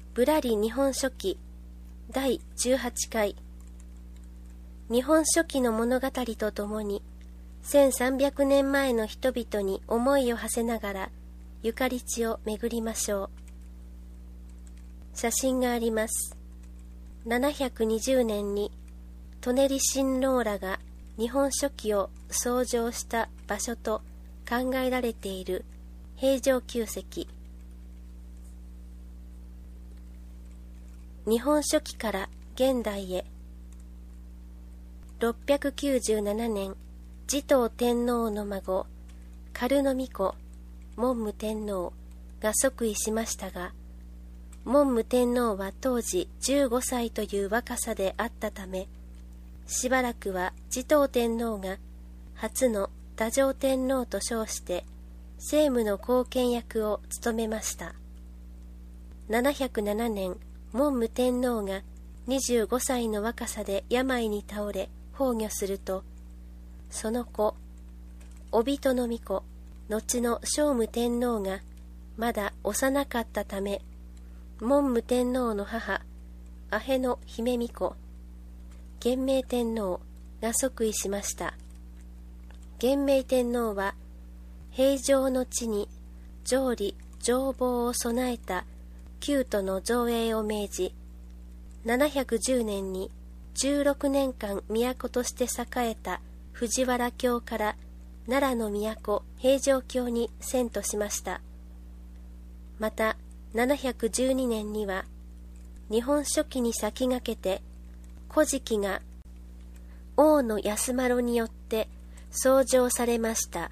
ぶらり日本書紀第18回。日本書紀の物語とともに1300年前の人々に思いを馳せながらゆかり地を巡りましょう。写真があります。720年に舎人親王らが日本書紀を創上した場所と考えられている平城宮跡。日本書紀から現代へ。697年、持統天皇の孫、桓武子、文武天皇が即位しましたが、文武天皇は当時15歳という若さであったため、しばらくは持統天皇が初の太政天皇と称して政務の後見役を務めました。707年、文武天皇が25歳の若さで病に倒れ崩御すると、その子、帯戸の巫女、後の聖武天皇がまだ幼かったため、文武天皇の母、阿部の姫巫女、元明天皇が即位しました。元明天皇は平城の地に城里城防を備えた宮都の造営を命じ、710年に16年間都として栄えた藤原京から奈良の都平城京に遷都しました。また712年には日本書紀に先駆けて古事記が王の安麻呂によって創上されました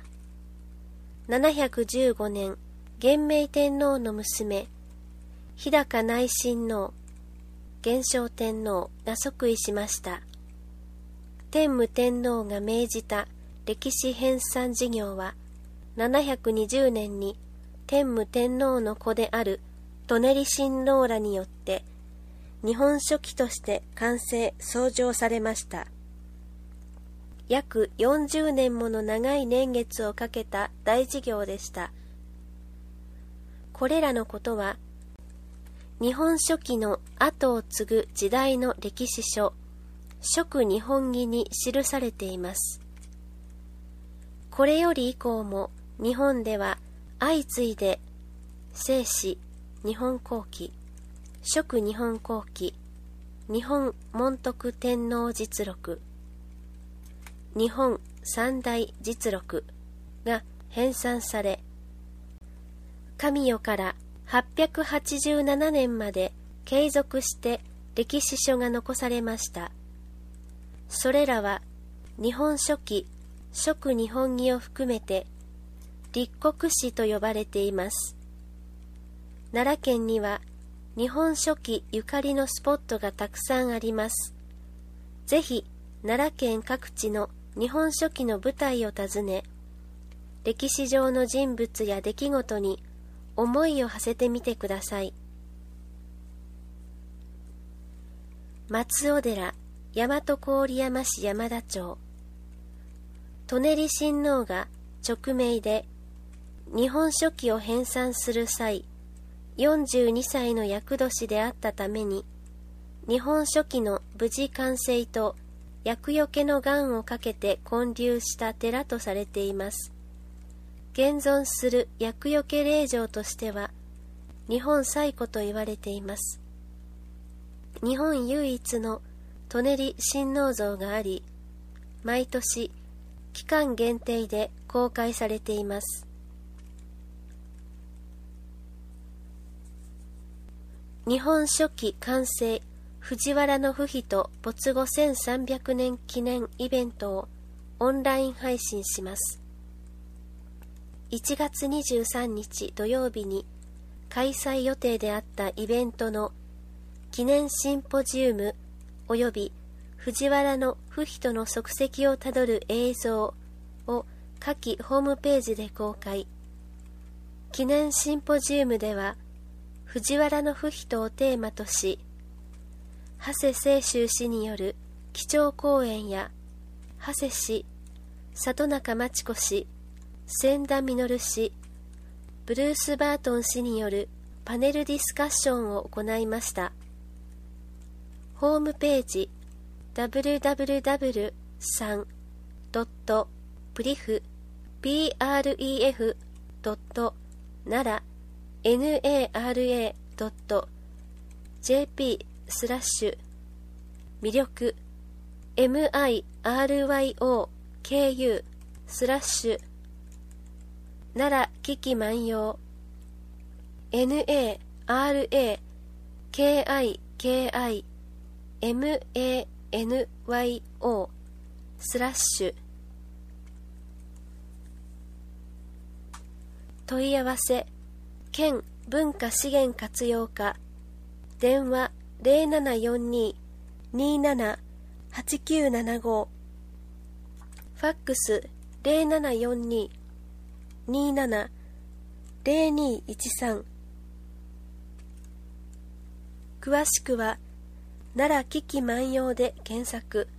。715年、元明天皇の娘日高内親王、元正天皇が即位しました。天武天皇が命じた歴史編纂事業は、720年に天武天皇の子である舎人親王らによって日本書紀として完成創上されました。約40年もの長い年月をかけた大事業でした。これらのことは日本書紀の後を継ぐ時代の歴史書、蜀日本紀に記されています。これより以降も日本では相次いで正史日本後期、蜀日本後期、日本文徳天皇実録、日本三大実録が編纂され、神代から887年まで継続して歴史書が残されました。それらは日本書紀、蜀日本紀を含めて立国史と呼ばれています。奈良県には日本書紀ゆかりのスポットがたくさんあります。ぜひ奈良県各地の日本書紀の舞台を訪ね、歴史上の人物や出来事に思いを馳せてみてください。松尾寺、大和郡山市山田町。舎人親王が勅命で日本書紀を編纂する際、42歳の厄年であったために、日本書紀の無事完成と厄除けの願をかけて建立した寺とされています。現存する厄除け霊場としては日本最古と言われています。日本唯一の舎人親王像があり、毎年期間限定で公開されています。日本書紀完成藤原の不比と没後1300年記念イベントをオンライン配信します。1月23日土曜日に開催予定であったイベントの記念シンポジウムおよび藤原の不比との足跡をたどる映像を下記ホームページで公開。記念シンポジウムでは藤原の不比とをテーマとし、長谷清舟氏による基調講演や長谷氏、里中町子氏、千田実氏、ブルース・バートン氏によるパネルディスカッションを行いました。ホームページ www.pref.nara.jp 魅力 MIRYOKU 奈良危機万葉 NARAKIKIMANYO 問い合わせ県文化資源活用課電話0742-278975ファックス0742-270213詳しくは奈良危機万葉で検索。